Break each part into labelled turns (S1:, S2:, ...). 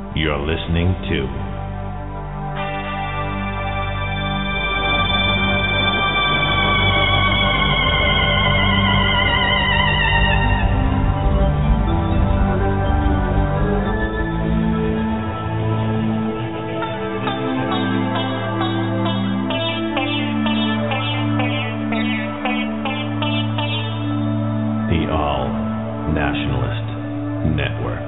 S1: You're listening to the All Nationalist Network.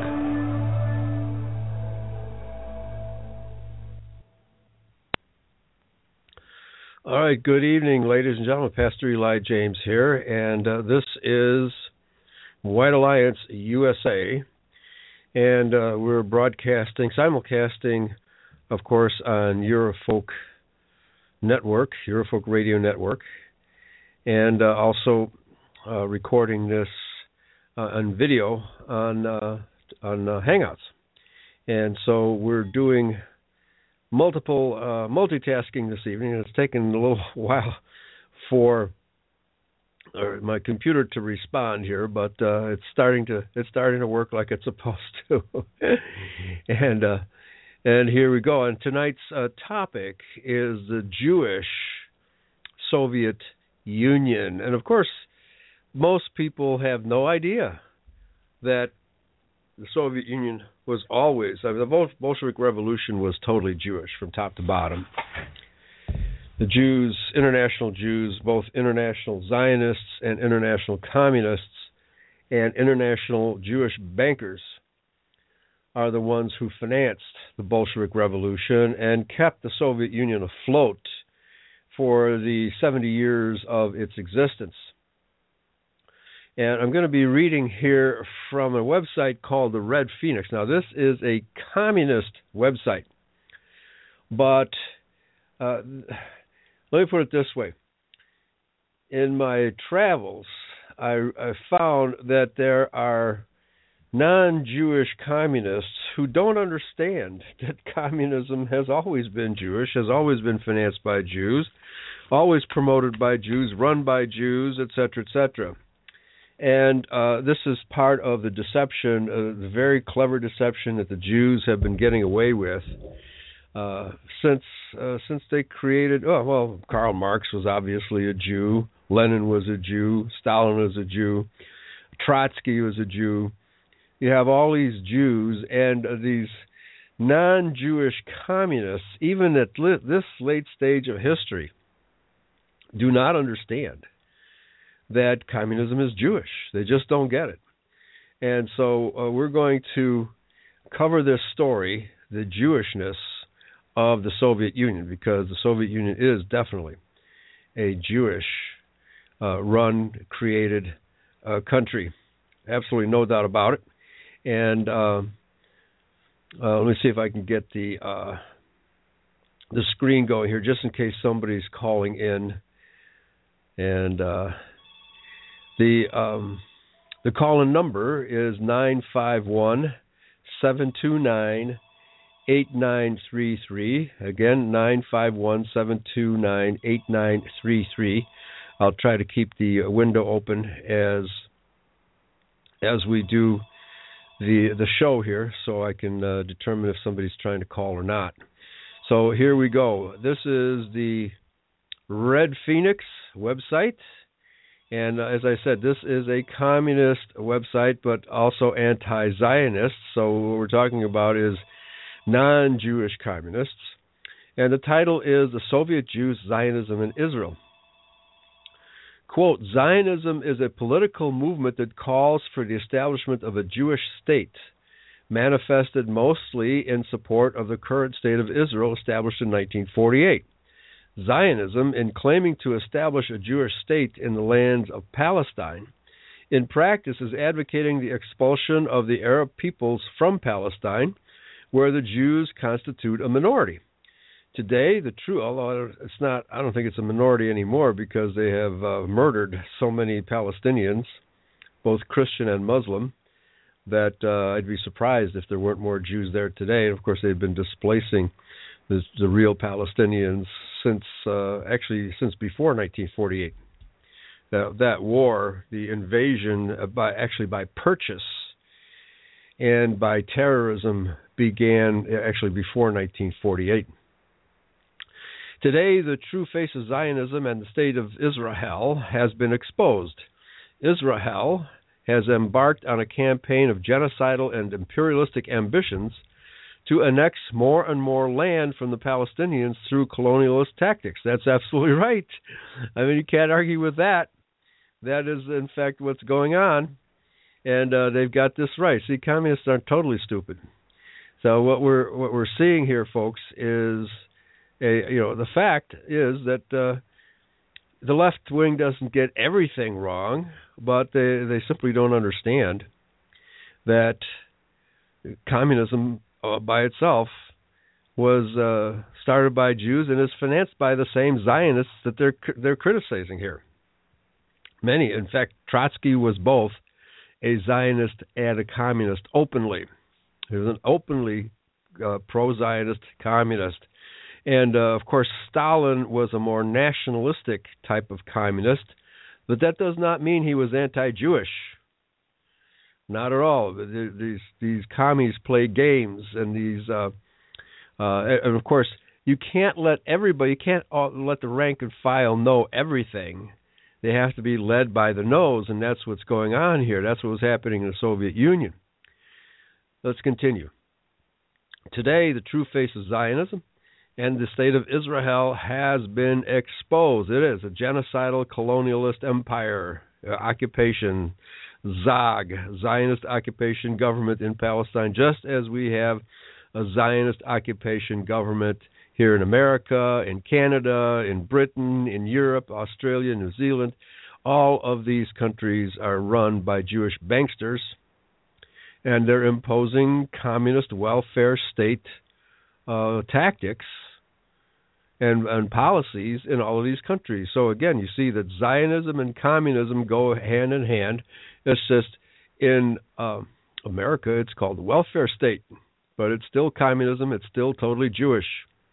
S2: All right, good evening, ladies and gentlemen. Pastor Eli James here, and this is White Alliance USA, and we're simulcasting, of course, on Eurofolk Network, Eurofolk Radio Network, and also recording this on video on Hangouts. And so we're doing multitasking this evening. It's taken a little while for my computer to respond here, but it's starting to work like it's supposed to. and here we go. And tonight's topic is the Jewish Soviet Union. And of course, most people have no idea that the Soviet Union was always, the Bolshevik Revolution was totally Jewish from top to bottom. The Jews, international Jews, both international Zionists and international communists and international Jewish bankers are the ones who financed the Bolshevik Revolution and kept the Soviet Union afloat for the 70 years of its existence. And I'm going to be reading here from a website called the Red Phoenix. Now, this is a communist website, but let me put it this way. In my travels, I found that there are non-Jewish communists who don't understand that communism has always been Jewish, has always been financed by Jews, always promoted by Jews, run by Jews, etc., etc. And this is part of the deception, the very clever deception that the Jews have been getting away with since they created. Karl Marx was obviously a Jew, Lenin was a Jew, Stalin was a Jew, Trotsky was a Jew. You have all these Jews and these non-Jewish communists, even at this late stage of history, do not understand that communism is Jewish. They just don't get it. And so we're going to cover this story, the Jewishness of the Soviet Union, because the Soviet Union is definitely a Jewish run, created country. Absolutely no doubt about it. And let me see if I can get the screen going here, just in case somebody's calling in. And the call-in number is 951-729-8933. Again, 951-729-8933. I'll try to keep the window open as we do the show here, so I can determine if somebody's trying to call or not. So here we go. This is the Red Phoenix website. And as I said, this is a communist website, but also anti-Zionist. So what we're talking about is non-Jewish communists. And the title is The Soviet Jews, Zionism in Israel. Quote, Zionism is a political movement that calls for the establishment of a Jewish state, manifested mostly in support of the current state of Israel established in 1948. Zionism, in claiming to establish a Jewish state in the lands of Palestine, in practice is advocating the expulsion of the Arab peoples from Palestine, where the Jews constitute a minority. Today, although it's not, I don't think it's a minority anymore because they have murdered so many Palestinians, both Christian and Muslim, that I'd be surprised if there weren't more Jews there today. And of course, they've been displacing the real Palestinians since before 1948. That war, the invasion by purchase and by terrorism began actually before 1948. Today, the true face of Zionism and the state of Israel has been exposed. Israel has embarked on a campaign of genocidal and imperialistic ambitions to annex more and more land from the Palestinians through colonialist tactics. That's absolutely right. I mean, you can't argue with that. That is, in fact, what's going on, and they've got this right. See, communists aren't totally stupid. So what we're seeing here, folks, is the fact is that the left wing doesn't get everything wrong, but they simply don't understand that communism by itself was started by Jews and is financed by the same Zionists that they're criticizing here. Many, in fact, Trotsky was both a Zionist and a communist openly. He was an openly pro-Zionist communist. And, of course, Stalin was a more nationalistic type of communist, but that does not mean he was anti-Jewish. Not at all. These commies play games, and and of course, you can't let let the rank and file know everything. They have to be led by the nose, and that's what's going on here. That's what was happening in the Soviet Union. Let's continue. Today, the true face of Zionism and the state of Israel has been exposed. It is a genocidal colonialist empire, occupation, Zag, Zionist occupation government in Palestine, just as we have a Zionist occupation government here in America, in Canada, in Britain, in Europe, Australia, New Zealand. All of these countries are run by Jewish banksters, and they're imposing communist welfare state tactics and policies in all of these countries. So again, you see that Zionism and communism go hand in hand. It's just in America, it's called the welfare state, but it's still communism. It's still totally Jewish.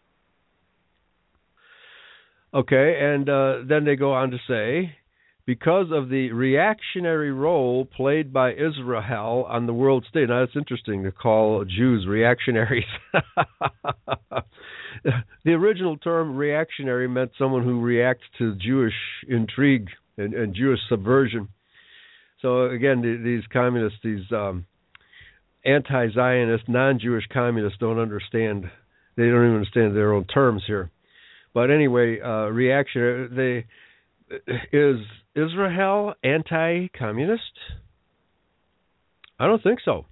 S2: Okay, and then they go on to say, because of the reactionary role played by Israel on the world stage. Now, it's interesting to call Jews reactionaries. The original term reactionary meant someone who reacts to Jewish intrigue and Jewish subversion. So, again, these communists, these anti-Zionist, non-Jewish communists don't understand. They don't even understand their own terms here. But anyway, reactionary. Is Israel anti-communist? I don't think so.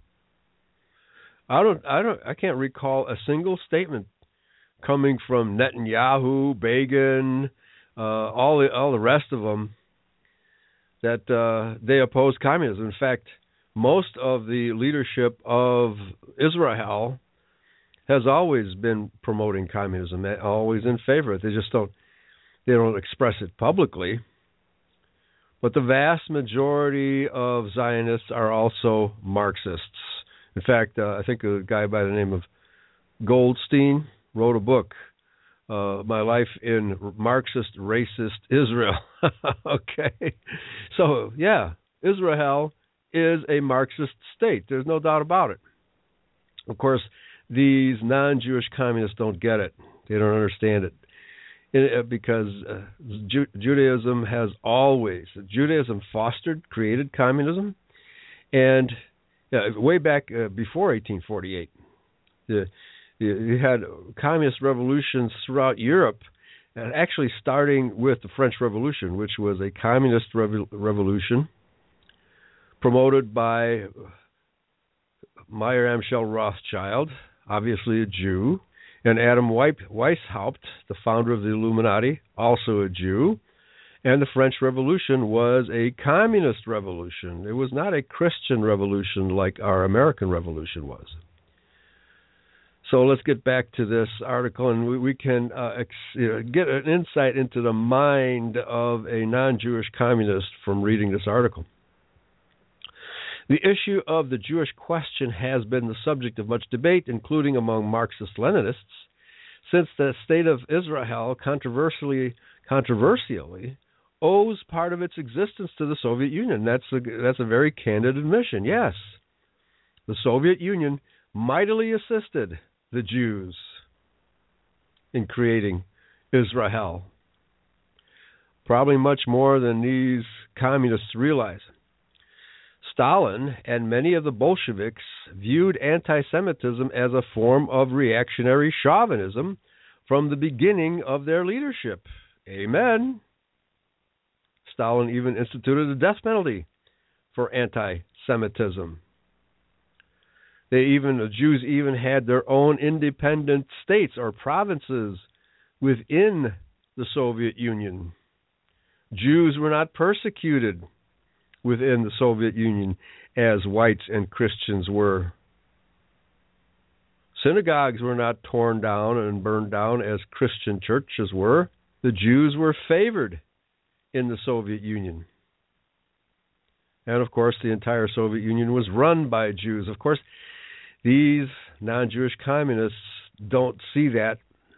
S2: I can't recall a single statement coming from Netanyahu, Begin, all the rest of them that they oppose communism. In fact, most of the leadership of Israel has always been promoting communism, always in favor of it. They don't express it publicly. But the vast majority of Zionists are also Marxists. In fact, I think a guy by the name of Goldstein wrote a book, My Life in Marxist Racist Israel. Okay. So, yeah, Israel is a Marxist state. There's no doubt about it. Of course, these non-Jewish communists don't get it. They don't understand it. Because Judaism created communism, and way back before 1848, you had communist revolutions throughout Europe, and actually starting with the French Revolution, which was a communist revolution promoted by Mayer Amschel Rothschild, obviously a Jew, and Adam Weishaupt, the founder of the Illuminati, also a Jew. And the French Revolution was a communist revolution. It was not a Christian revolution like our American Revolution was. So let's get back to this article, and we can get an insight into the mind of a non-Jewish communist from reading this article. The issue of the Jewish question has been the subject of much debate, including among Marxist-Leninists, since the state of Israel controversially owes part of its existence to the Soviet Union. That's a very candid admission. Yes, the Soviet Union mightily assisted the Jews in creating Israel. Probably much more than these communists realize. Stalin and many of the Bolsheviks viewed anti-Semitism as a form of reactionary chauvinism from the beginning of their leadership. Amen. Stalin even instituted the death penalty for anti-Semitism. The Jews even had their own independent states or provinces within the Soviet Union. Jews were not persecuted within the Soviet Union as whites and Christians were. Synagogues were not torn down and burned down as Christian churches were. The Jews were favored in the Soviet Union. And of course, the entire Soviet Union was run by Jews. Of course, these non-Jewish communists don't see that.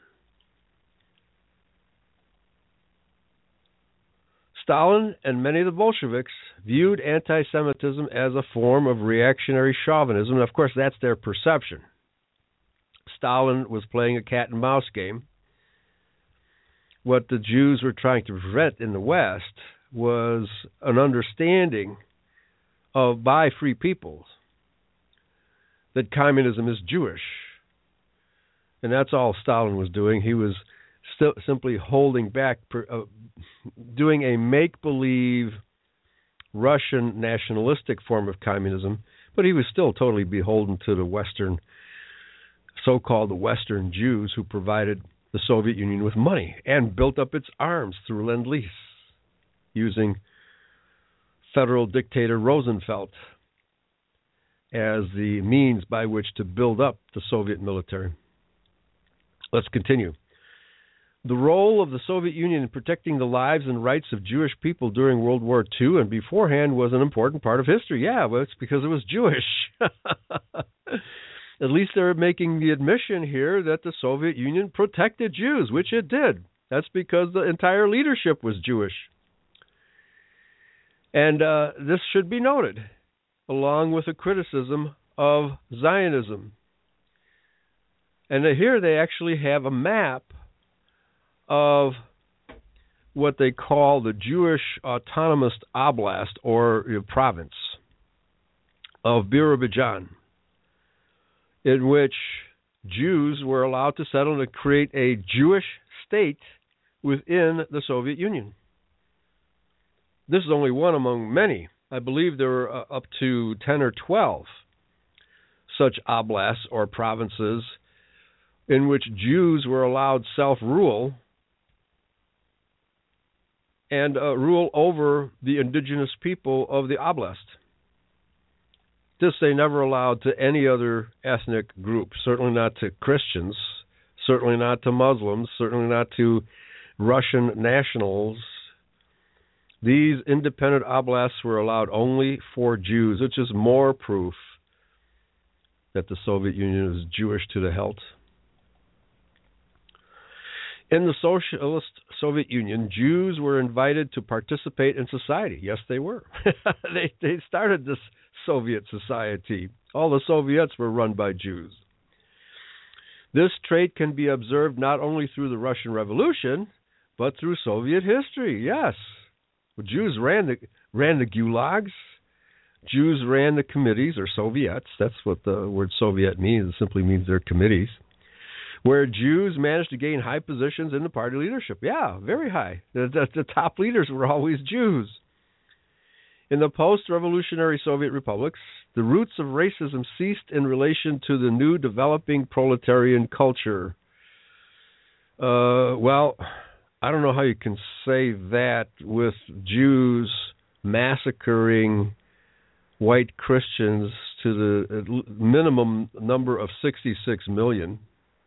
S2: Stalin and many of the Bolsheviks viewed anti-Semitism as a form of reactionary chauvinism. And of course, that's their perception. Stalin was playing a cat and mouse game. What the Jews were trying to prevent in the West was an understanding by free peoples that communism is Jewish. And that's all Stalin was doing. He was still simply holding back, doing a make-believe Russian nationalistic form of communism, but he was still totally beholden to the Western, so-called Western Jews who provided the Soviet Union with money and built up its arms through Lend-Lease, using federal dictator Roosevelt as the means by which to build up the Soviet military. Let's continue. The role of the Soviet Union in protecting the lives and rights of Jewish people during World War II and beforehand was an important part of history. Yeah, well, it's because it was Jewish. At least they're making the admission here that the Soviet Union protected Jews, which it did. That's because the entire leadership was Jewish. And this should be noted, along with a criticism of Zionism. And here they actually have a map of what they call the Jewish Autonomous Oblast, or province, of Birobidzhan, in which Jews were allowed to settle and create a Jewish state within the Soviet Union. This is only one among many. I believe there were up to 10 or 12 such oblasts or provinces in which Jews were allowed self-rule and rule over the indigenous people of the oblast. This they never allowed to any other ethnic group, certainly not to Christians, certainly not to Muslims, certainly not to Russian nationals. These independent oblasts were allowed only for Jews, which is more proof that the Soviet Union is Jewish to the hilt. In the socialist Soviet Union, Jews were invited to participate in society. Yes, they were. They started this Soviet society. All the Soviets were run by Jews. This trait can be observed not only through the Russian Revolution, but through Soviet history. Yes, well, Jews ran the gulags. Jews ran the committees, or Soviets. That's what the word Soviet means. It simply means they're committees, where Jews managed to gain high positions in the party leadership. Yeah, very high. The top leaders were always Jews. In the post-revolutionary Soviet republics, the roots of racism ceased in relation to the new developing proletarian culture. Well, I don't know how you can say that with Jews massacring white Christians to the minimum number of 66 million.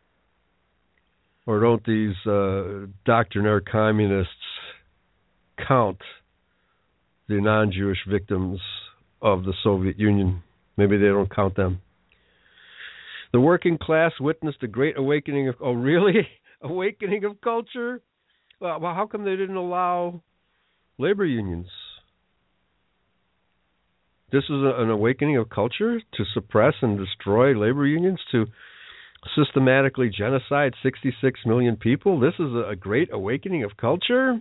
S2: Or don't these doctrinaire communists count the non-Jewish victims of the Soviet Union? Maybe they don't count them. The working class witnessed a great awakening of... Oh, really? Awakening of culture? Well, how come they didn't allow labor unions? This is an awakening of culture to suppress and destroy labor unions, to systematically genocide 66 million people. This is a great awakening of culture.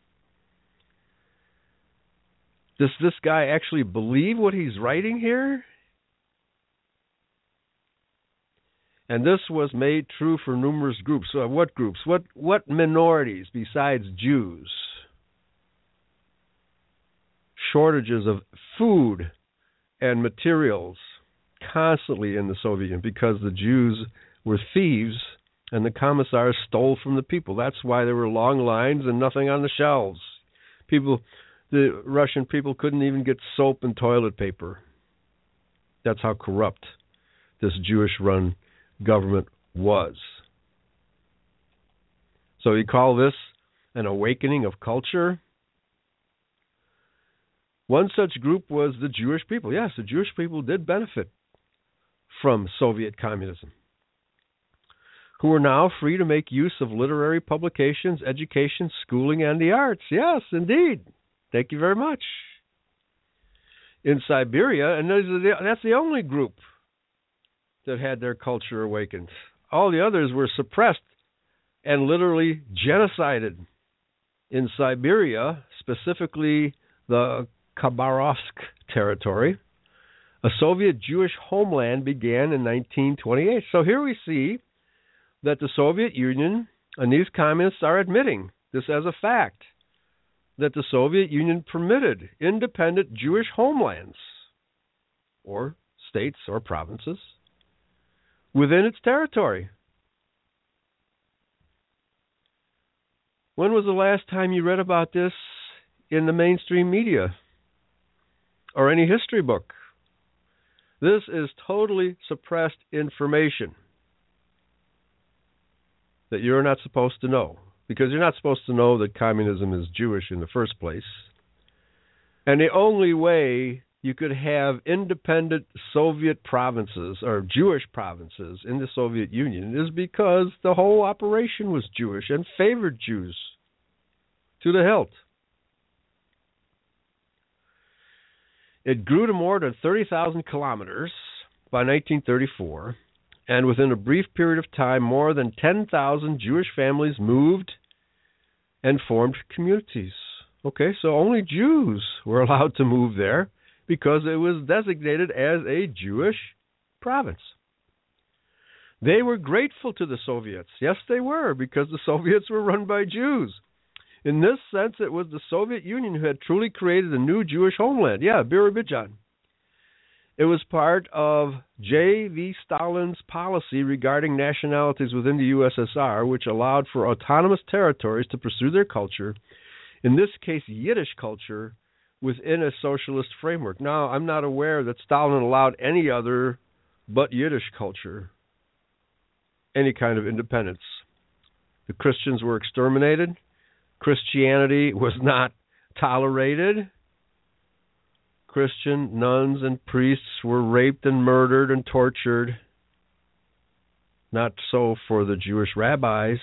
S2: Does this guy actually believe what he's writing here? And this was made true for numerous groups. So what groups? What minorities besides Jews? Shortages of food and materials constantly in the Soviet Union because the Jews were thieves and the commissars stole from the people. That's why there were long lines and nothing on the shelves. The Russian people couldn't even get soap and toilet paper. That's how corrupt this Jewish-run government was. So you call this an awakening of culture? One such group was the Jewish people. Yes, the Jewish people did benefit from Soviet communism, who are now free to make use of literary publications, education, schooling, and the arts. Yes, indeed. Thank you very much. In Siberia, and that's the only group that had their culture awakened. All the others were suppressed and literally genocided. In Siberia, specifically the Khabarovsk territory, a Soviet Jewish homeland began in 1928. So here we see that the Soviet Union and these communists are admitting this as a fact, that the Soviet Union permitted independent Jewish homelands, or states or provinces, within its territory. When was the last time you read about this in the mainstream media or any history book? This is totally suppressed information that you're not supposed to know, because you're not supposed to know that communism is Jewish in the first place. And the only way you could have independent Soviet provinces or Jewish provinces in the Soviet Union is because the whole operation was Jewish and favored Jews to the hilt. It grew to more than 30,000 kilometers by 1934, and within a brief period of time, more than 10,000 Jewish families moved and formed communities. Okay, so only Jews were allowed to move there because it was designated as a Jewish province. They were grateful to the Soviets. Yes, they were, because the Soviets were run by Jews. In this sense, it was the Soviet Union who had truly created a new Jewish homeland. Yeah, Birobidzhan. It was part of J.V. Stalin's policy regarding nationalities within the USSR, which allowed for autonomous territories to pursue their culture, in this case Yiddish culture, within a socialist framework. Now, I'm not aware that Stalin allowed any other but Yiddish culture, any kind of independence. The Christians were exterminated. Christianity was not tolerated. Christian nuns and priests were raped and murdered and tortured. Not so for the Jewish rabbis.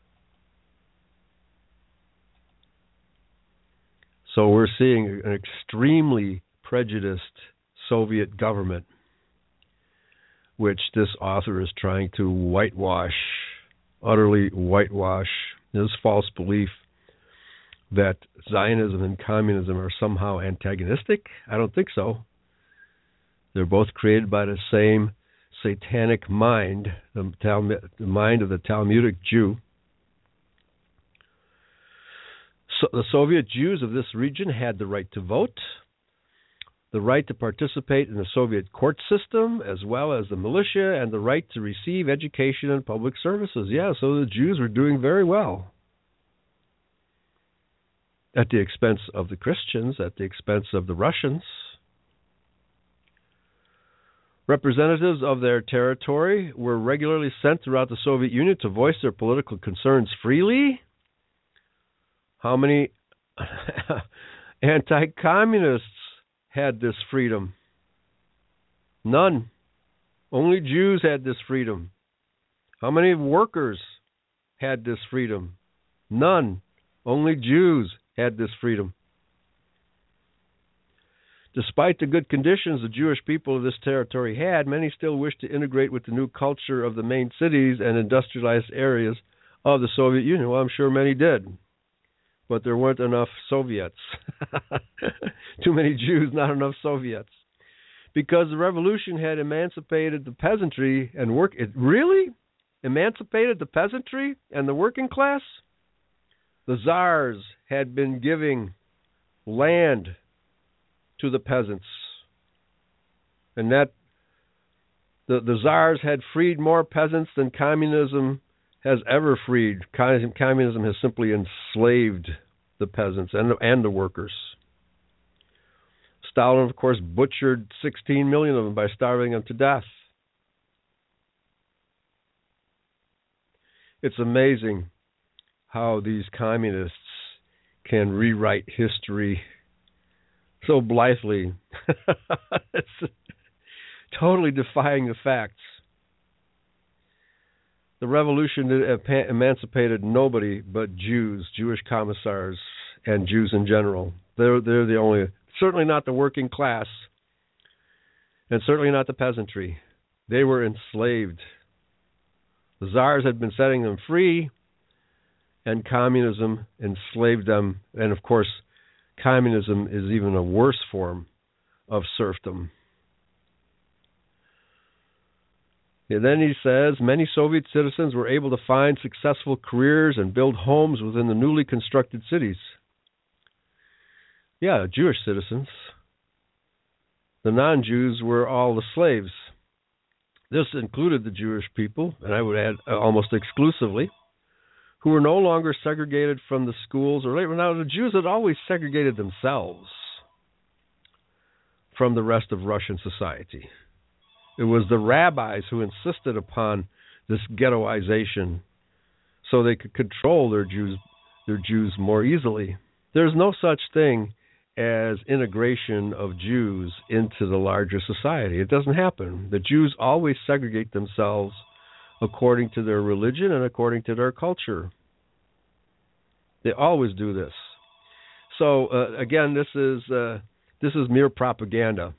S2: So we're seeing an extremely prejudiced Soviet government, which this author is trying to whitewash, utterly whitewash this false belief that Zionism and communism are somehow antagonistic. I don't think so. They're both created by the same satanic mind, the mind of the Talmudic Jew. So the Soviet Jews of this region had the right to vote, the right to participate in the Soviet court system, as well as the militia, and the right to receive education and public services. Yeah, so the Jews were doing very well. At the expense of the Christians, at the expense of the Russians. Representatives of their territory were regularly sent throughout the Soviet Union to voice their political concerns freely. How many anti-communists had this freedom? None. Only Jews had this freedom. How many workers had this freedom? None. Only Jews had this freedom. Despite the good conditions the Jewish people of this territory had, many still wished to integrate with the new culture of the main cities and industrialized areas of the Soviet Union. Well, I'm sure many did, but there weren't enough Soviets. Too many Jews, not enough Soviets. Because the revolution had emancipated the peasantry and it really emancipated the peasantry and the working class? The czars had been giving land to the peasants, and that the czars had freed more peasants than communism has ever freed. Communism has simply enslaved the peasants and the workers. Stalin, of course, butchered 16 million of them by starving them to death. It's amazing how these communists can rewrite history so blithely. It's totally defying the facts. The revolution emancipated nobody but Jews, Jewish commissars, and Jews in general. They're the only, certainly not the working class, and certainly not the peasantry. They were enslaved. The czars had been setting them free, and communism enslaved them. And of course, communism is even a worse form of serfdom. And then he says, many Soviet citizens were able to find successful careers and build homes within the newly constructed cities. Yeah, Jewish citizens. The non-Jews were all the slaves. This included the Jewish people, and I would add almost exclusively, who were no longer segregated from the schools. Now, the Jews had always segregated themselves from the rest of Russian society. It was the rabbis who insisted upon this ghettoization so they could control their Jews more easily. There's no such thing as integration of Jews into the larger society. It doesn't happen. The Jews always segregate themselves according to their religion and according to their culture. They always do this. So again, this is mere propaganda.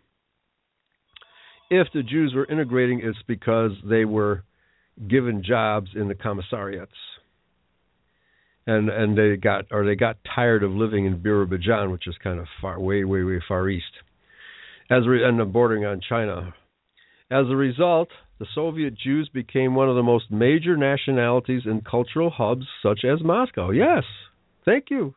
S2: If the Jews were integrating, it's because they were given jobs in the commissariats, and they got tired of living in Birobidzhan, which is kind of way far east, and bordering on China. As a result, the Soviet Jews became one of the most major nationalities in cultural hubs such as Moscow. Yes, thank you.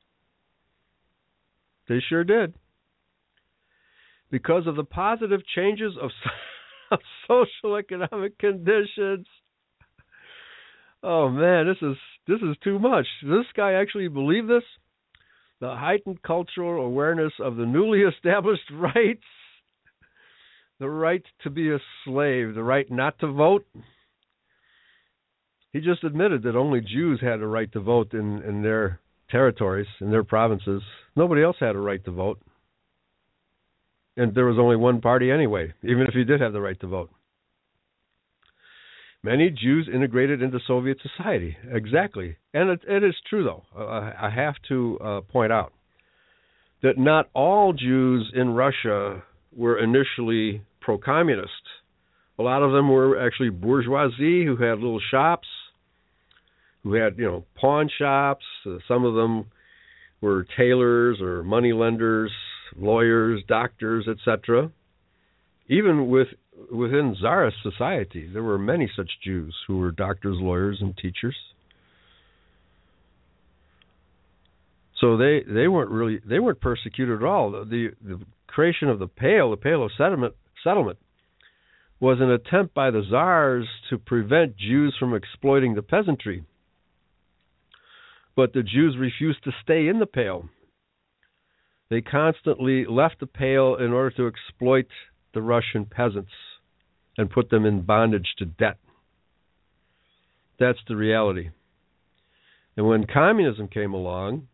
S2: They sure did. Because of the positive changes of social economic conditions. Oh man, this is too much. Does this guy actually believe this? The heightened cultural awareness of the newly established rights, the right to be a slave, the right not to vote. He just admitted that only Jews had a right to vote in their territories, in their provinces. Nobody else had a right to vote. And there was only one party anyway, even if you did have the right to vote. Many Jews integrated into Soviet society. Exactly. And it is true, though. I have to point out that not all Jews in Russia were initially pro-communist. A lot of them were actually bourgeoisie who had little shops, who had, pawn shops. Some of them were tailors or money lenders, lawyers, doctors, etc. Even within Tsarist society, there were many such Jews who were doctors, lawyers, and teachers. So they weren't persecuted at all. The creation of the Pale of Settlement, was an attempt by the Tsars to prevent Jews from exploiting the peasantry. But the Jews refused to stay in the Pale. They constantly left the Pale in order to exploit the Russian peasants and put them in bondage to debt. That's the reality. And when communism came along,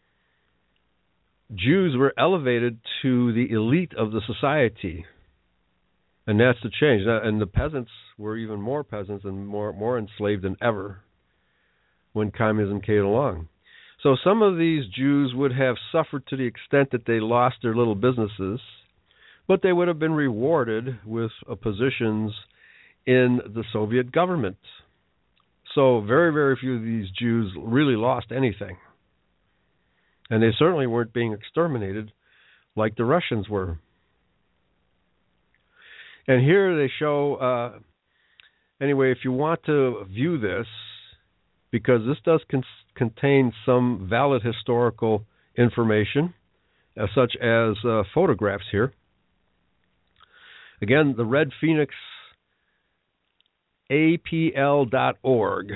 S2: Jews were elevated to the elite of the society. And that's the change. And the peasants were even more peasants and more enslaved than ever when communism came along. So some of these Jews would have suffered to the extent that they lost their little businesses but they would have been rewarded with positions in the Soviet government. So very, very few of these Jews really lost anything. And they certainly weren't being exterminated like the Russians were. And here they show, anyway, if you want to view this, because this does contain some valid historical information, such as photographs here. Again, the Red Phoenix, APL.org,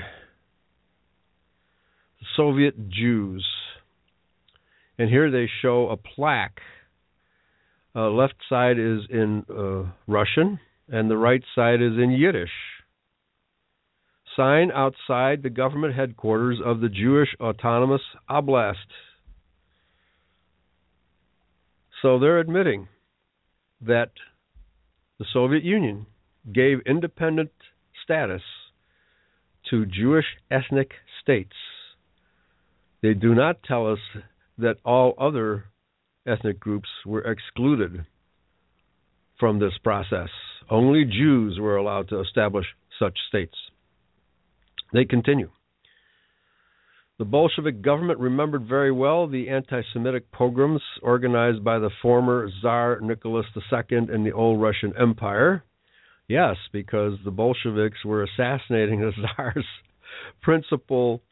S2: Soviet Jews. And here they show a plaque. Left side is in Russian, and the right side is in Yiddish. Sign outside the government headquarters of the Jewish Autonomous Oblast. So they're admitting that the Soviet Union gave independent status to Jewish ethnic states. They do not tell us that all other ethnic groups were excluded from this process. Only Jews were allowed to establish such states. They continue. The Bolshevik government remembered very well the anti-Semitic pogroms organized by the former Tsar Nicholas II in the old Russian Empire. Yes, because the Bolsheviks were assassinating the Tsar's principal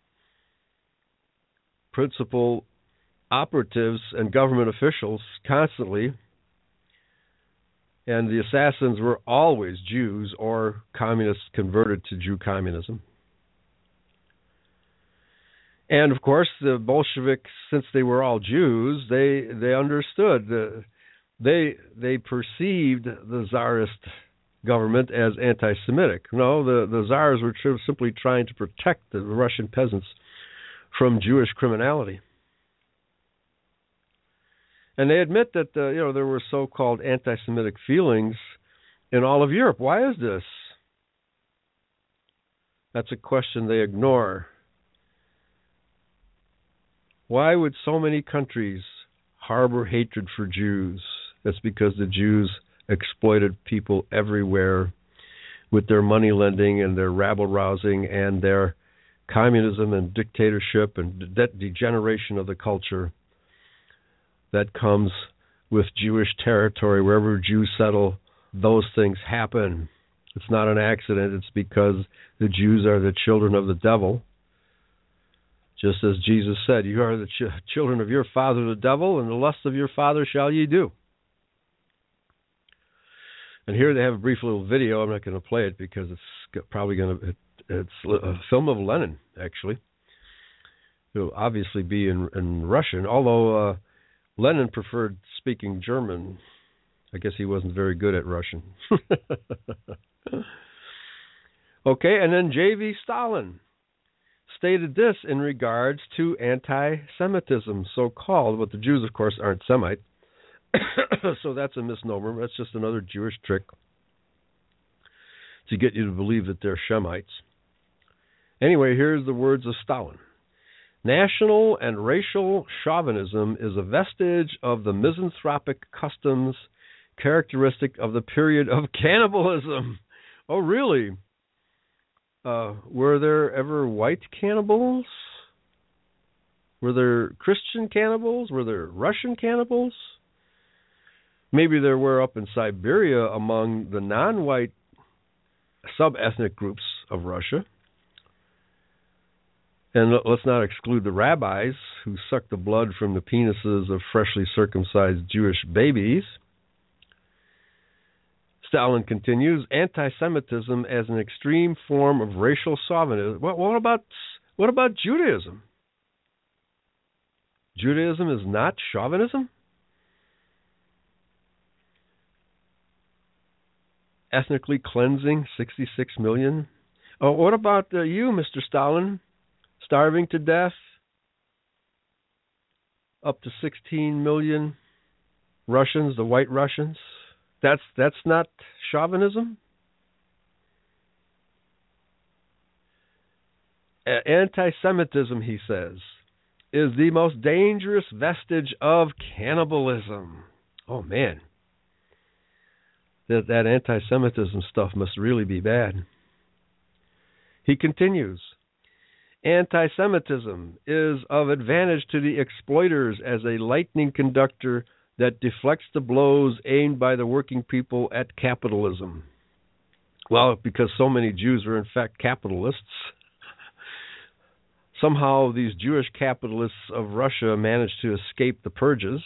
S2: operatives and government officials constantly, and the assassins were always Jews or communists converted to Jew communism. And of course, the Bolsheviks, since they were all Jews, they understood they perceived the Tsarist government as anti-Semitic. No, the Tsars were simply trying to protect the Russian peasants from Jewish criminality. And they admit that there were so-called anti-Semitic feelings in all of Europe. Why is this? That's a question they ignore. Why would so many countries harbor hatred for Jews? That's because the Jews exploited people everywhere with their money lending and their rabble-rousing and their communism and dictatorship and degeneration of the culture that comes with Jewish territory. Wherever Jews settle, those things happen. It's not an accident. It's because the Jews are the children of the devil. Just as Jesus said, you are the children of your father the devil, and the lust of your father shall ye do. And here they have a brief little video. I'm not going to play it because it's probably it's a film of Lenin, actually. It'll obviously be in Russian, although Lenin preferred speaking German. I guess he wasn't very good at Russian. Okay, and then J.V. Stalin stated this in regards to anti-Semitism, so-called, but the Jews, of course, aren't Semite. So that's a misnomer. That's just another Jewish trick to get you to believe that they're Shemites. Anyway, here's the words of Stalin. National and racial chauvinism is a vestige of the misanthropic customs characteristic of the period of cannibalism. Oh, really? Were there ever white cannibals? Were there Christian cannibals? Were there Russian cannibals? Maybe there were up in Siberia among the non-white sub-ethnic groups of Russia. And let's not exclude the rabbis who sucked the blood from the penises of freshly circumcised Jewish babies. Stalin continues, anti-Semitism as an extreme form of racial chauvinism. What about Judaism? Judaism is not chauvinism? Ethnically cleansing 66 million? Oh, what about you, Mr. Stalin? Starving to death? Up to 16 million Russians, the white Russians? That's not chauvinism? Anti-Semitism, he says, is the most dangerous vestige of cannibalism. Oh, man. that anti-Semitism stuff must really be bad. He continues, anti-Semitism is of advantage to the exploiters as a lightning conductor that deflects the blows aimed by the working people at capitalism. Well, because so many Jews are in fact capitalists, somehow these Jewish capitalists of Russia managed to escape the purges.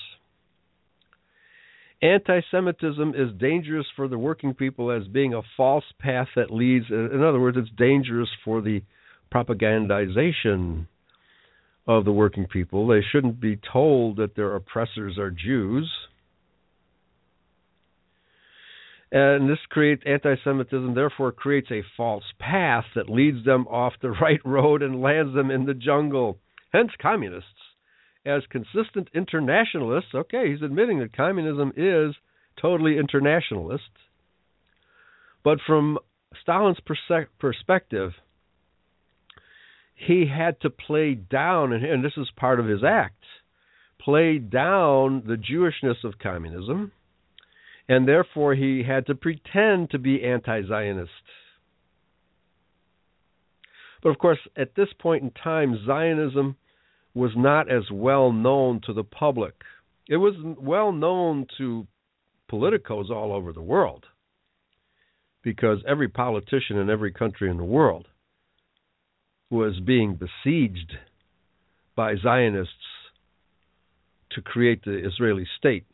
S2: Anti-Semitism is dangerous for the working people as being a false path that leads, in other words, it's dangerous for the propagandization of the working people. They shouldn't be told that their oppressors are Jews. And this creates anti-Semitism, therefore creates a false path that leads them off the right road and lands them in the jungle. Hence, communists, as consistent internationalists, okay, he's admitting that communism is totally internationalist. But from Stalin's perspective, he had to play down, and this is part of his act, play down the Jewishness of communism, and therefore he had to pretend to be anti-Zionist. But of course, at this point in time, Zionism was not as well known to the public. It was well known to politicos all over the world, because every politician in every country in the world was being besieged by Zionists to create the Israeli state.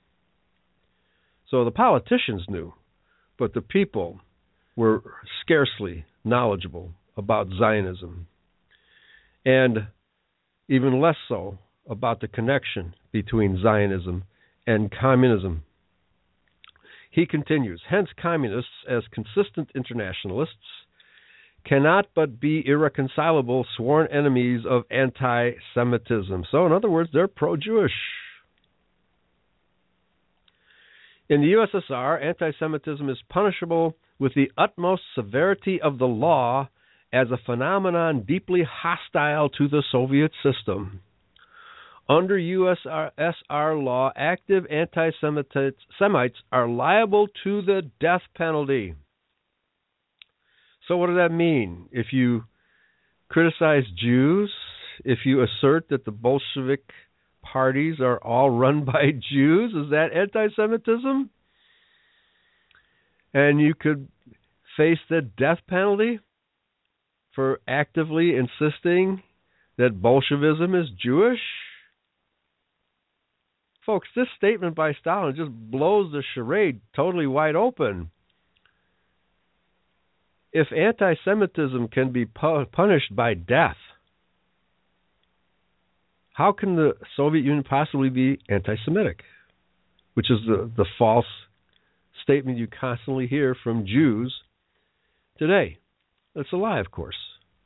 S2: So the politicians knew, but the people were scarcely knowledgeable about Zionism, and even less so about the connection between Zionism and communism. He continues, hence communists, as consistent internationalists, cannot but be irreconcilable sworn enemies of anti-Semitism. So in other words, they're pro-Jewish. In the USSR, anti-Semitism is punishable with the utmost severity of the law as a phenomenon deeply hostile to the Soviet system. Under USSR law, active anti-Semites are liable to the death penalty. So what does that mean? If you criticize Jews, if you assert that the Bolshevik parties are all run by Jews, is that anti-Semitism? And you could face the death penalty for actively insisting that Bolshevism is Jewish? Folks, this statement by Stalin just blows the charade totally wide open. If anti-Semitism can be punished by death, how can the Soviet Union possibly be anti-Semitic? Which is the false statement you constantly hear from Jews today. It's a lie, of course.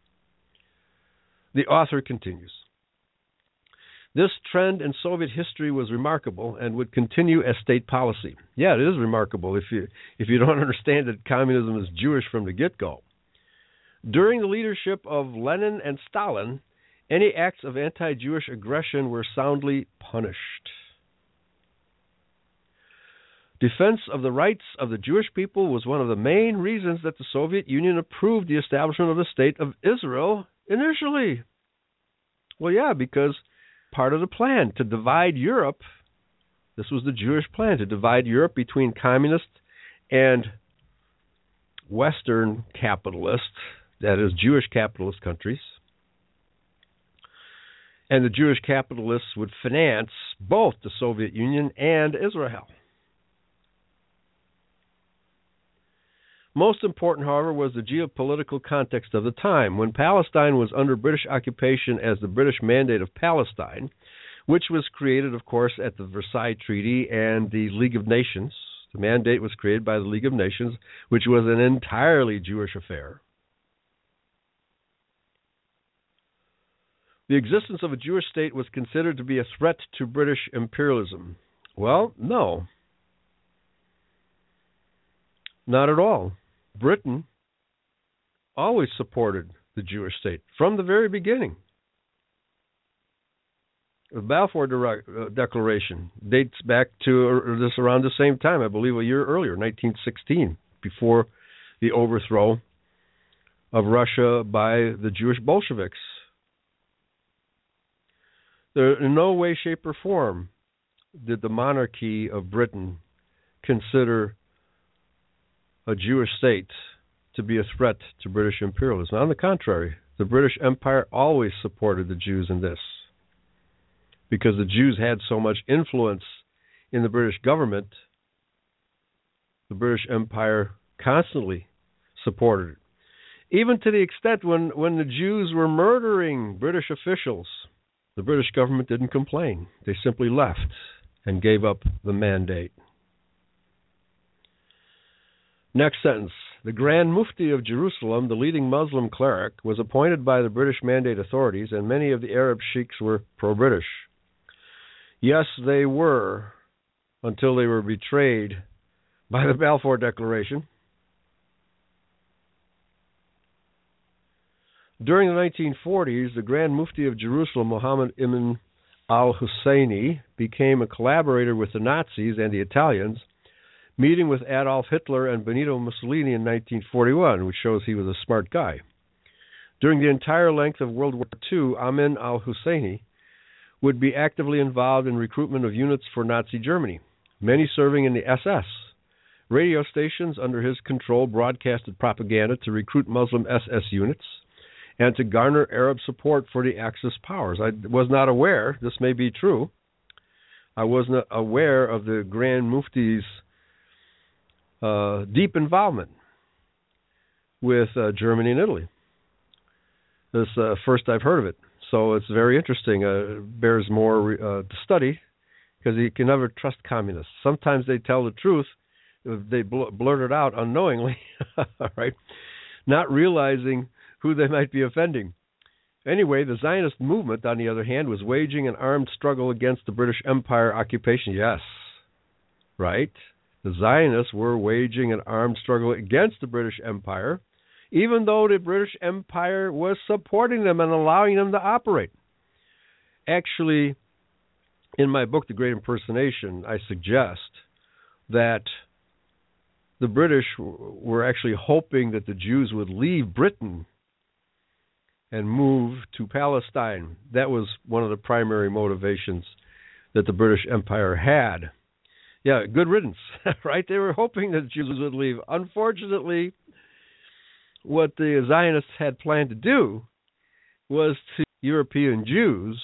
S2: The author continues. This trend in Soviet history was remarkable and would continue as state policy. Yeah, it is remarkable if you don't understand that communism is Jewish from the get-go. During the leadership of Lenin and Stalin, any acts of anti-Jewish aggression were soundly punished. Defense of the rights of the Jewish people was one of the main reasons that the Soviet Union approved the establishment of the State of Israel initially. Well, yeah, because part of the plan to divide Europe, this was the Jewish plan, to divide Europe between communist and Western capitalist, that is, Jewish capitalist countries. And the Jewish capitalists would finance both the Soviet Union and Israel. Most important, however, was the geopolitical context of the time. When Palestine was under British occupation as the British Mandate of Palestine, which was created, of course, at the Versailles Treaty and the League of Nations. The mandate was created by the League of Nations, which was an entirely Jewish affair. The existence of a Jewish state was considered to be a threat to British imperialism. Well, no. Not at all. Britain always supported the Jewish state from the very beginning. The Balfour Declaration dates back to this around the same time, I believe a year earlier, 1916, before the overthrow of Russia by the Jewish Bolsheviks. There, in no way, shape, or form did the monarchy of Britain consider a Jewish state to be a threat to British imperialism. On the contrary, the British Empire always supported the Jews in this, because the Jews had so much influence in the British government. The British Empire constantly supported it. Even to the extent when the Jews were murdering British officials, the British government didn't complain. They simply left and gave up the mandate. Next sentence. The Grand Mufti of Jerusalem, the leading Muslim cleric, was appointed by the British Mandate authorities, and many of the Arab sheiks were pro-British. Yes, they were, until they were betrayed by the Balfour Declaration. During the 1940s, the Grand Mufti of Jerusalem, Muhammad ibn al-Husayni, became a collaborator with the Nazis and the Italians, meeting with Adolf Hitler and Benito Mussolini in 1941, which shows he was a smart guy. During the entire length of World War II, Amin al-Husayni would be actively involved in recruitment of units for Nazi Germany, many serving in the SS. Radio stations under his control broadcasted propaganda to recruit Muslim SS units and to garner Arab support for the Axis powers. I was not aware, this may be true, I was not aware of the Grand Mufti's deep involvement with Germany and Italy. This first I've heard of it, so it's very interesting. It bears more to study, because you can never trust communists. Sometimes they tell the truth, they blurt it out unknowingly, right? Not realizing who they might be offending. Anyway, the Zionist movement, on the other hand, was waging an armed struggle against the British Empire occupation. Yes, right? The Zionists were waging an armed struggle against the British Empire, even though the British Empire was supporting them and allowing them to operate. Actually, in my book, The Great Impersonation, I suggest that the British were actually hoping that the Jews would leave Britain and move to Palestine. That was one of the primary motivations that the British Empire had. Yeah, good riddance, right? They were hoping that Jews would leave. Unfortunately, what the Zionists had planned to do was to European Jews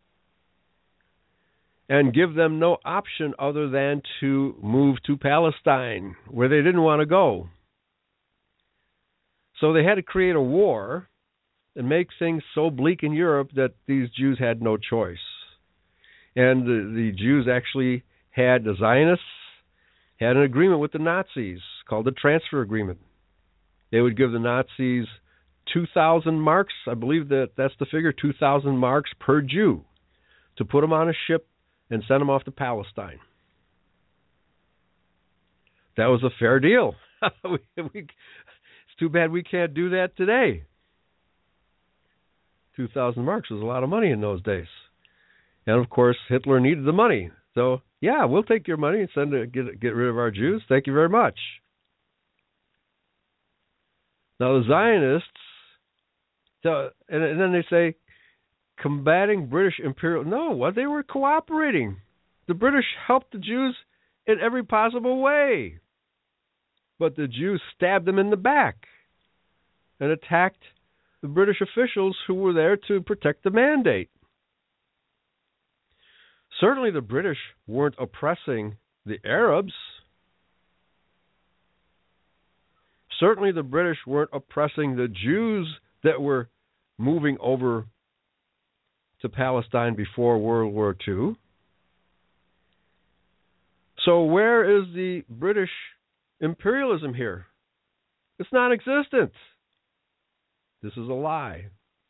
S2: and give them no option other than to move to Palestine, where they didn't want to go. So they had to create a war and make things so bleak in Europe that these Jews had no choice. And the Jews actually had, the Zionists had an agreement with the Nazis called the Transfer Agreement. They would give the Nazis 2,000 marks, I believe that's the figure, 2,000 marks per Jew, to put them on a ship and send them off to Palestine. That was a fair deal. It's too bad we can't do that today. 2,000 marks was a lot of money in those days. And of course, Hitler needed the money. So, yeah, we'll take your money and get rid of our Jews. Thank you very much. Now, the Zionists, and then they say, combating British imperial... No, well, they were cooperating. The British helped the Jews in every possible way. But the Jews stabbed them in the back and attacked the British officials who were there to protect the mandate. Certainly the British weren't oppressing the Arabs. Certainly the British weren't oppressing the Jews that were moving over to Palestine before World War II. So where is the British imperialism here? It's non-existent. This is a lie.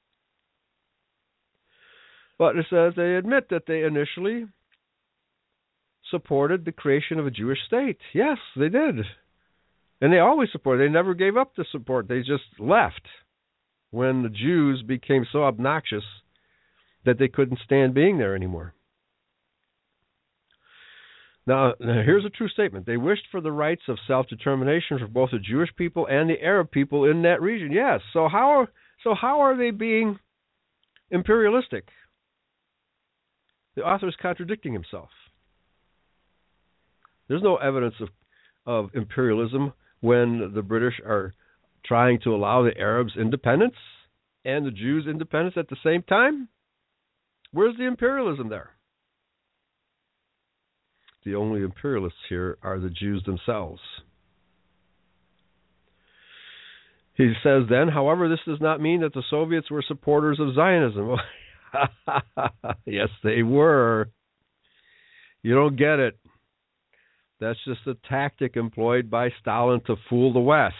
S2: But it says they admit that they initially supported the creation of a Jewish state. Yes, they did. And they always supported. They never gave up the support. They just left when the Jews became so obnoxious that they couldn't stand being there anymore. Now, here's a true statement. They wished for the rights of self-determination for both the Jewish people and the Arab people in that region. Yes. So how are they being imperialistic? The author is contradicting himself. There's no evidence of imperialism when the British are trying to allow the Arabs independence and the Jews independence at the same time. Where's the imperialism there? The only imperialists here are the Jews themselves. He says then, however, this does not mean that the Soviets were supporters of Zionism. Yes, they were. You don't get it. That's just a tactic employed by Stalin to fool the West.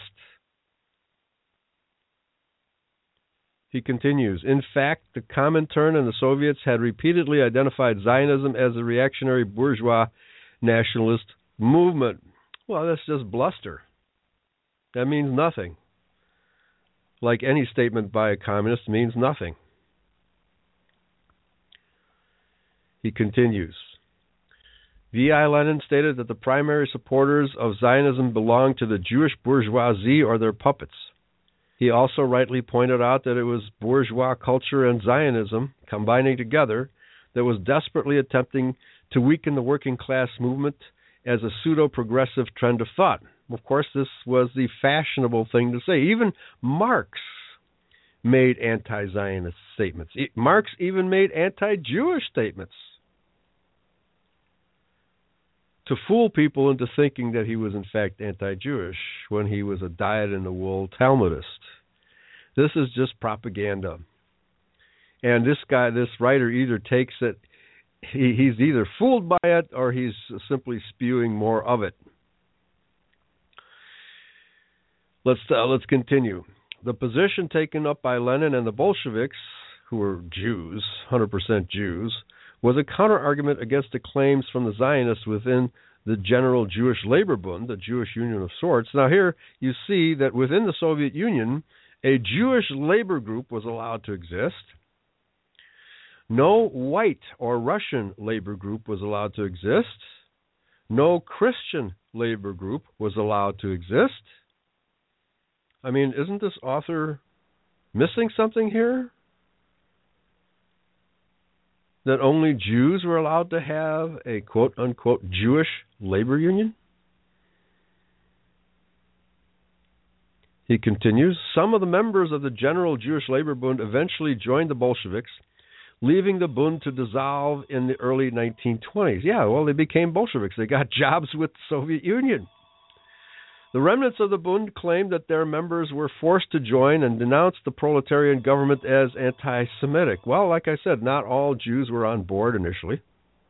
S2: He continues, in fact, the Comintern and the Soviets had repeatedly identified Zionism as a reactionary bourgeois nationalist movement. Well, that's just bluster. That means nothing. Like any statement by a communist means nothing. He continues, V.I. Lenin stated that the primary supporters of Zionism belonged to the Jewish bourgeoisie or their puppets. He also rightly pointed out that it was bourgeois culture and Zionism combining together that was desperately attempting to weaken the working class movement as a pseudo-progressive trend of thought. Of course, this was the fashionable thing to say. Even Marx made anti-Zionist statements. Marx even made anti-Jewish statements to fool people into thinking that he was in fact anti-Jewish when he was a dyed-in-the-wool Talmudist. This is just propaganda. And this writer either takes it, he's either fooled by it or he's simply spewing more of it. Let's continue. The position taken up by Lenin and the Bolsheviks, who were Jews, 100% Jews, was a counter-argument against the claims from the Zionists within the General Jewish Labor Bund, the Jewish union of sorts. Now here you see that within the Soviet Union, a Jewish labor group was allowed to exist. No white or Russian labor group was allowed to exist. No Christian labor group was allowed to exist. I mean, isn't this author missing something here? That only Jews were allowed to have a quote-unquote Jewish labor union? He continues, some of the members of the General Jewish Labor Bund eventually joined the Bolsheviks, leaving the Bund to dissolve in the early 1920s. Yeah, well, they became Bolsheviks. They got jobs with the Soviet Union. The remnants of the Bund claimed that their members were forced to join and denounced the proletarian government as anti-Semitic. Well, like I said, not all Jews were on board initially.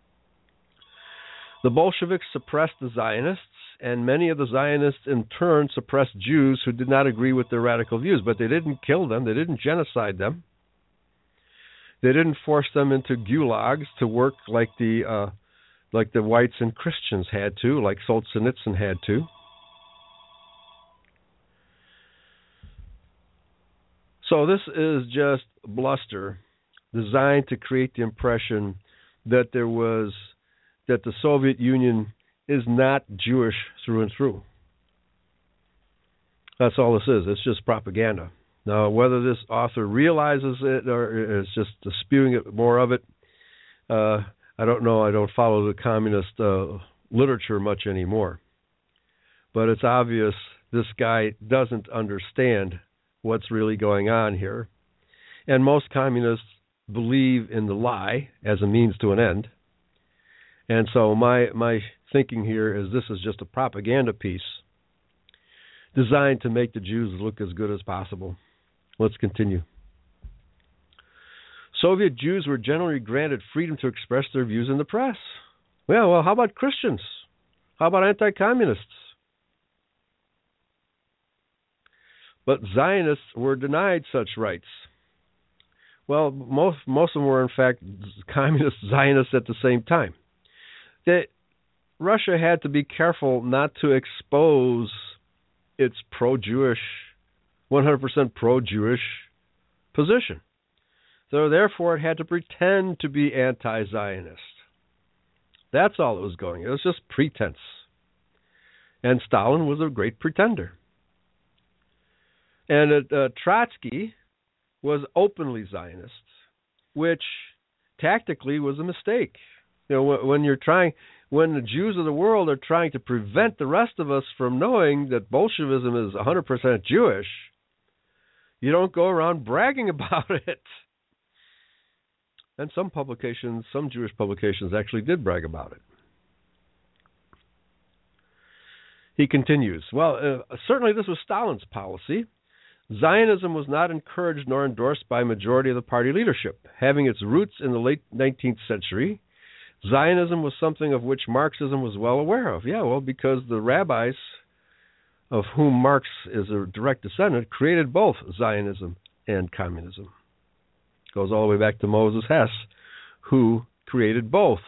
S2: The Bolsheviks suppressed the Zionists, and many of the Zionists in turn suppressed Jews who did not agree with their radical views. But they didn't kill them. They didn't genocide them. They didn't force them into gulags to work like the whites and Christians had to, like Solzhenitsyn had to. So this is just bluster designed to create the impression that the Soviet Union is not Jewish through and through. That's all this is. It's just propaganda. Now, whether this author realizes it or is just spewing it more of it, I don't know. I don't follow the communist literature much anymore. But it's obvious this guy doesn't understand what's really going on here. And most communists believe in the lie as a means to an end. And so my thinking here is this is just a propaganda piece designed to make the Jews look as good as possible. Let's continue. Soviet Jews were generally granted freedom to express their views in the press. Well, how about Christians? How about anti-communists? But Zionists were denied such rights. Well, most of them were, in fact, communist Zionists at the same time. Russia had to be careful not to expose its pro-Jewish, 100% pro-Jewish position. So therefore it had to pretend to be anti-Zionist. That's all it was going. It was just pretense. And Stalin was a great pretender. And Trotsky was openly Zionist, which tactically was a mistake. You know, when the Jews of the world are trying to prevent the rest of us from knowing that Bolshevism is 100% Jewish, you don't go around bragging about it. And some Jewish publications actually did brag about it. He continues, certainly this was Stalin's policy. Zionism was not encouraged nor endorsed by a majority of the party leadership. Having its roots in the late 19th century, Zionism was something of which Marxism was well aware of. Yeah, well, because the rabbis, of whom Marx is a direct descendant, created both Zionism and communism. Goes all the way back to Moses Hess, who created both.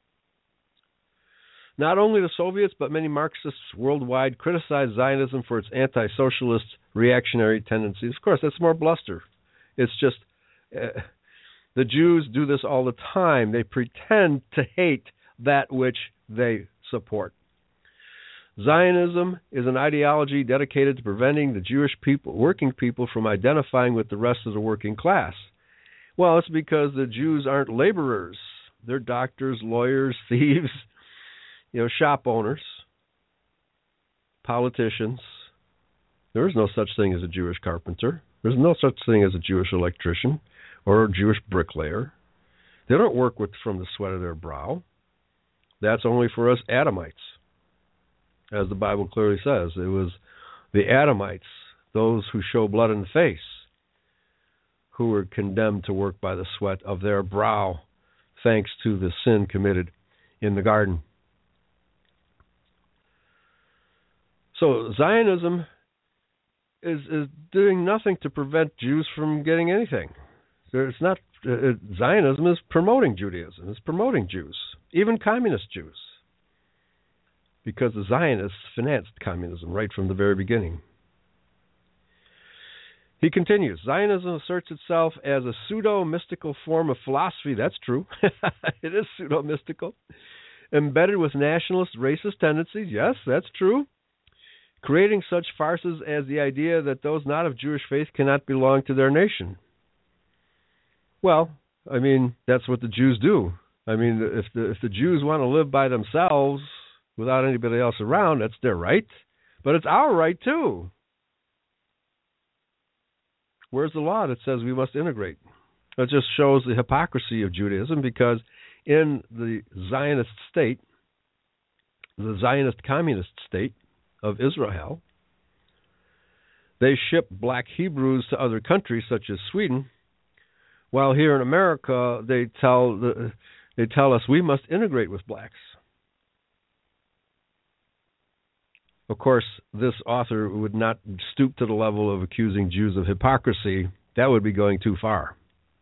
S2: Not only the Soviets, but many Marxists worldwide criticized Zionism for its anti-socialist reactionary tendencies. Of course, that's more bluster. It's just the Jews do this all the time. They pretend to hate that which they support. Zionism is an ideology dedicated to preventing the Jewish people, working people, from identifying with the rest of the working class. Well, it's because the Jews aren't laborers. They're doctors, lawyers, thieves, shop owners, politicians. There is no such thing as a Jewish carpenter. There's no such thing as a Jewish electrician or a Jewish bricklayer. They don't work from the sweat of their brow. That's only for us Adamites. As the Bible clearly says, it was the Adamites, those who show blood in the face, who were condemned to work by the sweat of their brow, thanks to the sin committed in the garden. So Zionism is doing nothing to prevent Jews from getting anything. Zionism is promoting Judaism. It's promoting Jews, even communist Jews, because the Zionists financed communism right from the very beginning. He continues, Zionism asserts itself as a pseudo-mystical form of philosophy. That's true. It is pseudo-mystical. Embedded with nationalist, racist tendencies. Yes, that's true. Creating such farces as the idea that those not of Jewish faith cannot belong to their nation. Well, that's what the Jews do. If the Jews want to live by themselves without anybody else around, that's their right. But it's our right, too. Where's the law that says we must integrate? That just shows the hypocrisy of Judaism, because in the Zionist state, the Zionist communist state of Israel, they ship black Hebrews to other countries such as Sweden, while here in America they tell us we must integrate with blacks. Of course, this author would not stoop to the level of accusing Jews of hypocrisy. That would be going too far.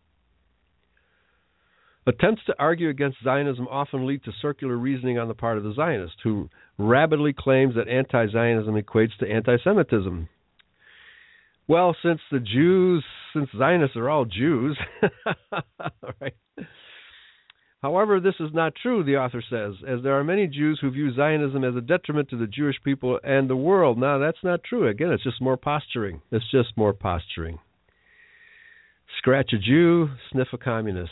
S2: Attempts to argue against Zionism often lead to circular reasoning on the part of the Zionist, who rabidly claims that anti-Zionism equates to anti-Semitism. Well, since Zionists are all Jews, right? However, this is not true, the author says, as there are many Jews who view Zionism as a detriment to the Jewish people and the world. Now, that's not true. Again, it's just more posturing. Scratch a Jew, sniff a communist.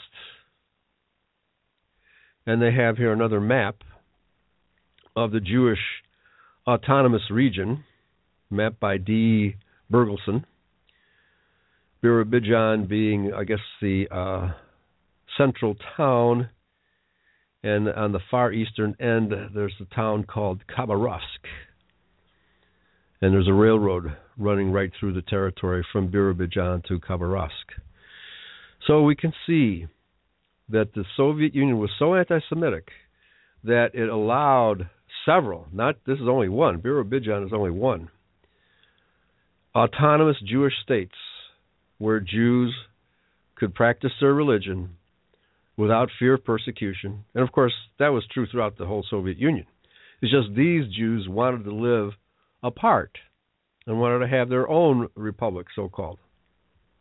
S2: And they have here another map of the Jewish autonomous region, mapped by D. Bergelson. Birobidzhan being, I guess, the central town. And on the far eastern end, there's a town called Khabarovsk. And there's a railroad running right through the territory from Birobidzhan to Khabarovsk. So we can see that the Soviet Union was so anti-Semitic that it allowed several, this is only one, Birobidzhan is only one, autonomous Jewish states where Jews could practice their religion without fear of persecution. And of course, that was true throughout the whole Soviet Union. It's just these Jews wanted to live apart and wanted to have their own republic, so-called.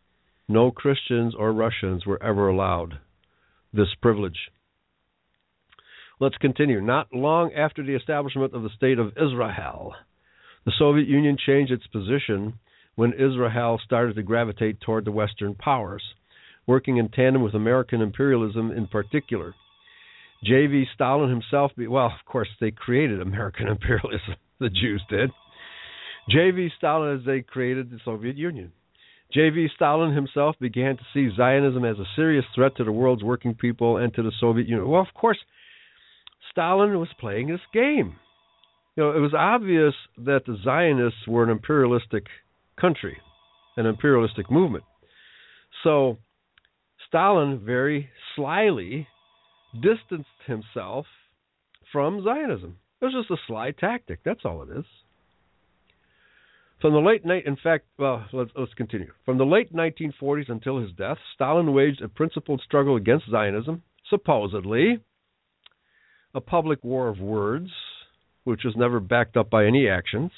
S2: No Christians or Russians were ever allowed this privilege. Let's continue. Not long after the establishment of the State of Israel, the Soviet Union changed its position when Israel started to gravitate toward the Western powers, working in tandem with American imperialism in particular. J.V. Stalin himself, of course, they created American imperialism, the Jews did. J.V. Stalin, as they created the Soviet Union. J.V. Stalin himself began to see Zionism as a serious threat to the world's working people and to the Soviet Union. Well, of course, Stalin was playing this game. It was obvious that the Zionists were an imperialistic country, an imperialistic movement. So Stalin very slyly distanced himself from Zionism. It was just a sly tactic. That's all it is. From the late let's continue. From the late 1940s until his death, Stalin waged a principled struggle against Zionism, supposedly a public war of words, which was never backed up by any actions,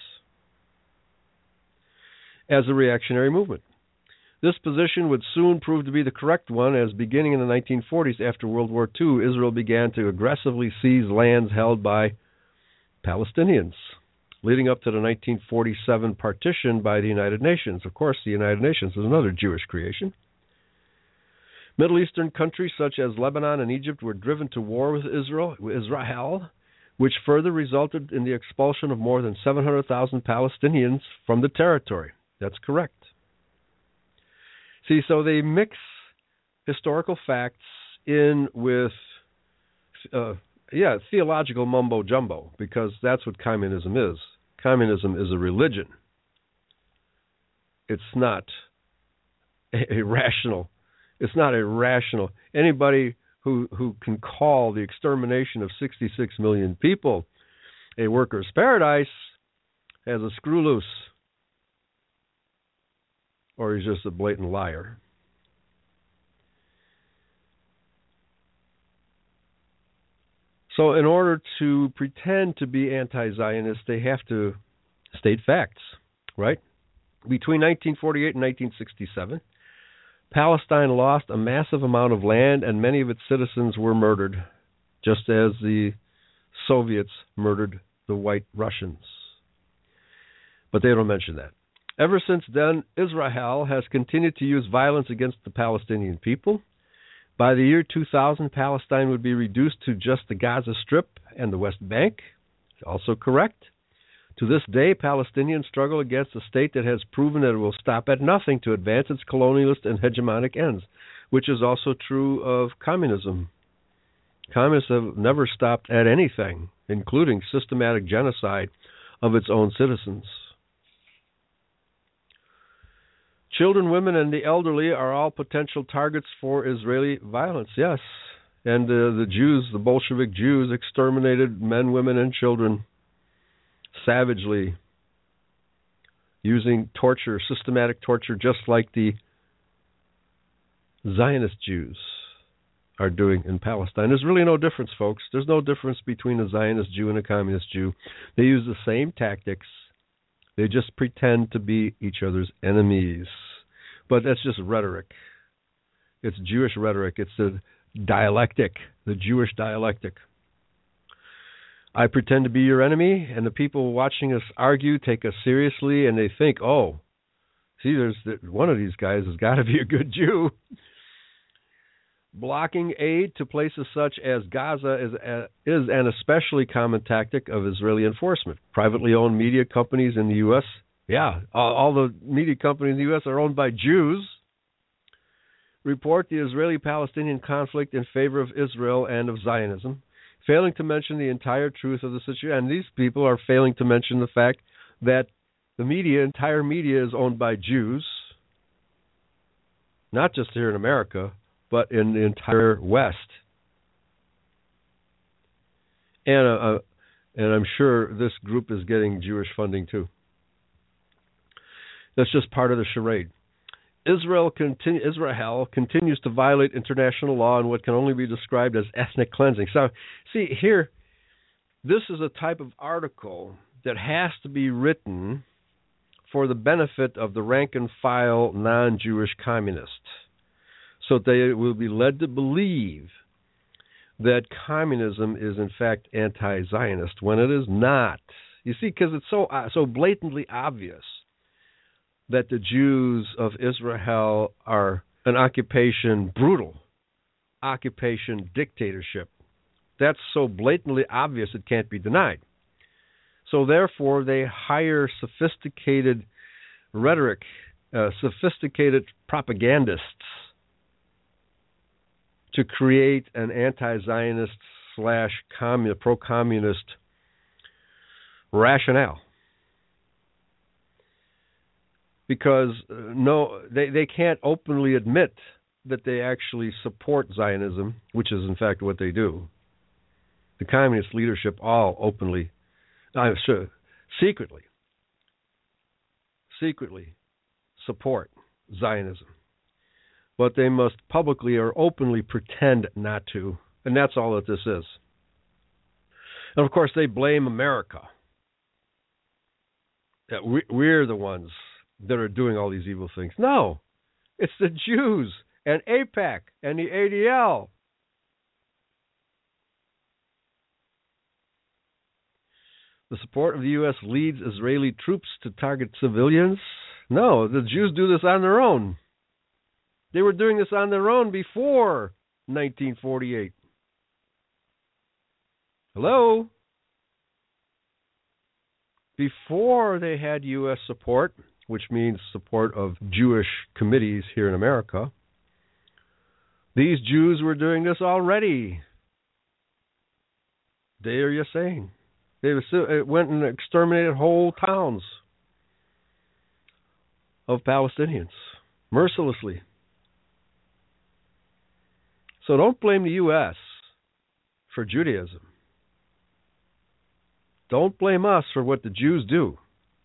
S2: as a reactionary movement. This position would soon prove to be the correct one, as beginning in the 1940s after World War II, Israel began to aggressively seize lands held by Palestinians, leading up to the 1947 partition by the United Nations. Of course, the United Nations is another Jewish creation. Middle Eastern countries such as Lebanon and Egypt were driven to war with Israel, which further resulted in the expulsion of more than 700,000 Palestinians from the territory. That's correct. See, so they mix historical facts in with, theological mumbo-jumbo, because that's what communism is. Communism is a religion. It's not a rational. It's not a rational. Anybody who can call the extermination of 66 million people a workers' paradise has a screw loose, or he's just a blatant liar. So in order to pretend to be anti-Zionist, they have to state facts, right? Between 1948 and 1967, Palestine lost a massive amount of land and many of its citizens were murdered, just as the Soviets murdered the white Russians. But they don't mention that. Ever since then, Israel has continued to use violence against the Palestinian people. By the year 2000, Palestine would be reduced to just the Gaza Strip and the West Bank. Also correct. To this day, Palestinians struggle against a state that has proven that it will stop at nothing to advance its colonialist and hegemonic ends, which is also true of communism. Communists have never stopped at anything, including systematic genocide of its own citizens. Children, women, and the elderly are all potential targets for Israeli violence, yes. And the Jews, the Bolshevik Jews, exterminated men, women, and children savagely, using torture, systematic torture, just like the Zionist Jews are doing in Palestine. There's really no difference, folks. There's no difference between a Zionist Jew and a communist Jew. They use the same tactics. They just pretend to be each other's enemies. But that's just rhetoric. It's Jewish rhetoric. It's the dialectic, the Jewish dialectic. I pretend to be your enemy, and the people watching us argue take us seriously, and they think, oh, see, one of these guys has got to be a good Jew. Blocking aid to places such as Gaza is an especially common tactic of Israeli enforcement. Privately owned media companies in the U.S., all the media companies in the U.S. are owned by Jews, report the Israeli-Palestinian conflict in favor of Israel and of Zionism, failing to mention the entire truth of the situation. And these people are failing to mention the fact that the entire media is owned by Jews, not just here in America, but in the entire West. And I'm sure this group is getting Jewish funding too. That's just part of the charade. Israel continues to violate international law in what can only be described as ethnic cleansing. So, see, here, this is a type of article that has to be written for the benefit of the rank-and-file non-Jewish communists. So they will be led to believe that communism is in fact anti-Zionist when it is not. You see, because it's so blatantly obvious that the Jews of Israel are an occupation, brutal occupation dictatorship. That's so blatantly obvious it can't be denied. So therefore, they hire sophisticated rhetoric, sophisticated propagandists to create an anti-Zionist / pro-communist rationale. Because they can't openly admit that they actually support Zionism, which is in fact what they do. The communist leadership all openly, secretly support Zionism. But they must publicly or openly pretend not to, and that's all that this is. And of course, they blame America. That we're the ones that are doing all these evil things. No, it's the Jews and AIPAC and the ADL. The support of the U.S. leads Israeli troops to target civilians. No, the Jews do this on their own. They were doing this on their own before 1948. Hello? Before they had U.S. support, which means support of Jewish committees here in America, these Jews were doing this already. There you're saying. They went and exterminated whole towns of Palestinians, mercilessly. So don't blame the U.S. for Judaism. Don't blame us for what the Jews do.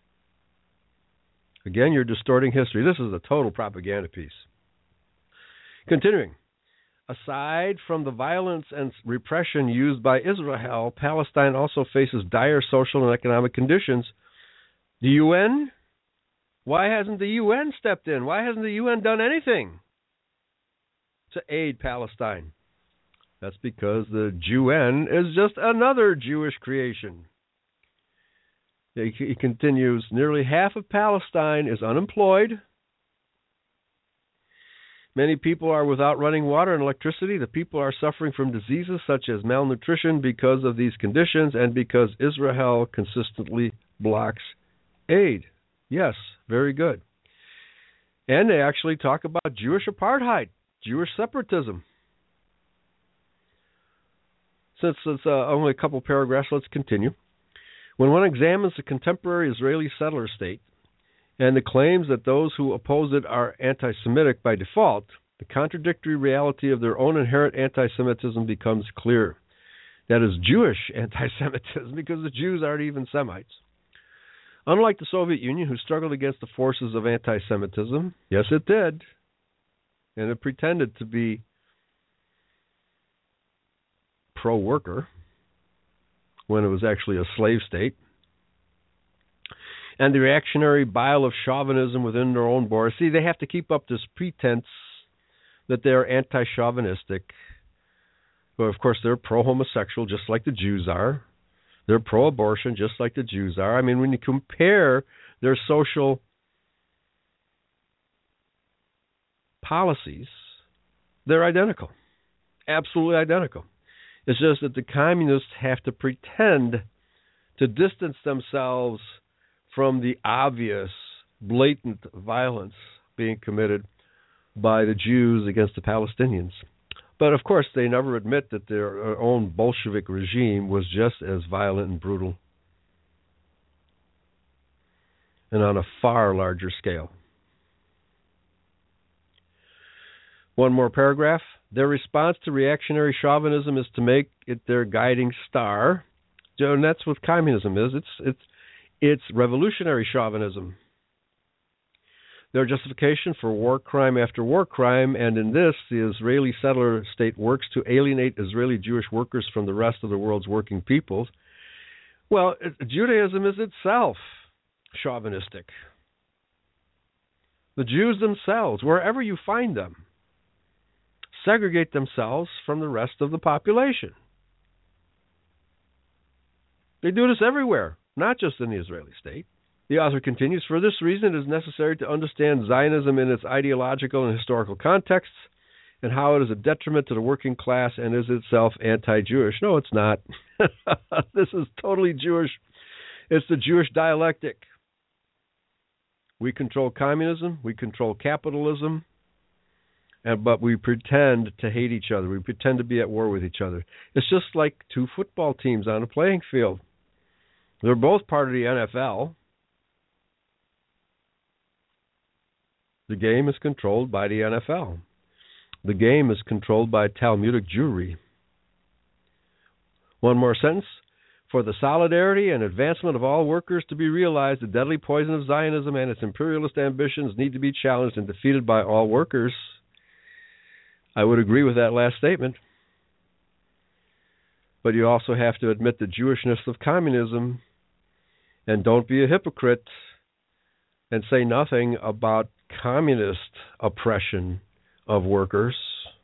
S2: Again, you're distorting history. This is a total propaganda piece. Continuing. Aside from the violence and repression used by Israel, Palestine also faces dire social and economic conditions. The UN? Why hasn't the UN stepped in? Why hasn't the UN done anything to aid Palestine? That's because the UN is just another Jewish creation. He continues, nearly half of Palestine is unemployed. Many people are without running water and electricity. The people are suffering from diseases such as malnutrition because of these conditions and because Israel consistently blocks aid. Yes, very good. And they actually talk about Jewish apartheid, Jewish separatism. Since it's only a couple paragraphs, let's continue. When one examines the contemporary Israeli settler state and the claims that those who oppose it are anti-Semitic by default, the contradictory reality of their own inherent anti-Semitism becomes clear. That is Jewish anti-Semitism, because the Jews aren't even Semites. Unlike the Soviet Union, who struggled against the forces of anti-Semitism, yes, it did, and it pretended to be pro-worker when it was actually a slave state, and the reactionary bile of chauvinism within their own borders. See, they have to keep up this pretense that they're anti-chauvinistic. But of course, they're pro-homosexual, just like the Jews are. They're pro-abortion, just like the Jews are. I mean, when you compare their social policies, they're identical. Absolutely identical. It's just that the communists have to pretend to distance themselves from the obvious, blatant violence being committed by the Jews against the Palestinians. But of course, they never admit that their own Bolshevik regime was just as violent and brutal, and on a far larger scale. One more paragraph. Their response to reactionary chauvinism is to make it their guiding star. And that's what communism is. It's revolutionary chauvinism. Their justification for war crime after war crime, and in this, the Israeli settler state works to alienate Israeli Jewish workers from the rest of the world's working peoples. Well, Judaism is itself chauvinistic. The Jews themselves, wherever you find them, segregate themselves from the rest of the population. They do this everywhere, not just in the Israeli state. The author continues, for this reason it is necessary to understand Zionism in its ideological and historical contexts and how it is a detriment to the working class and is itself anti-Jewish. No, it's not. This is totally Jewish. It's the Jewish dialectic. We control communism, we control capitalism, but we pretend to hate each other. We pretend to be at war with each other. It's just like two football teams on a playing field. They're both part of the NFL. The game is controlled by the NFL. The game is controlled by Talmudic Jewry. One more sentence. For the solidarity and advancement of all workers to be realized, the deadly poison of Zionism and its imperialist ambitions need to be challenged and defeated by all workers. I would agree with that last statement. But you also have to admit the Jewishness of communism, and don't be a hypocrite and say nothing about communist oppression of workers.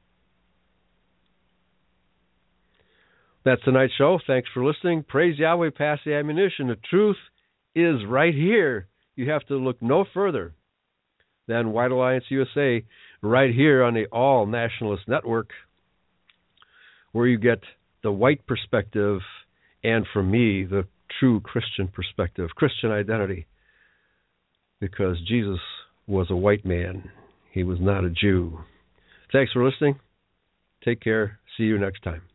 S2: That's tonight's show. Thanks for listening. Praise Yahweh, pass the ammunition. The truth is right here. You have to look no further than White Alliance USA, right here on the All Nationalist Network, where you get the white perspective and, from me, the true Christian perspective, Christian identity, because Jesus was a white man. He was not a Jew. Thanks for listening. Take care. See you next time.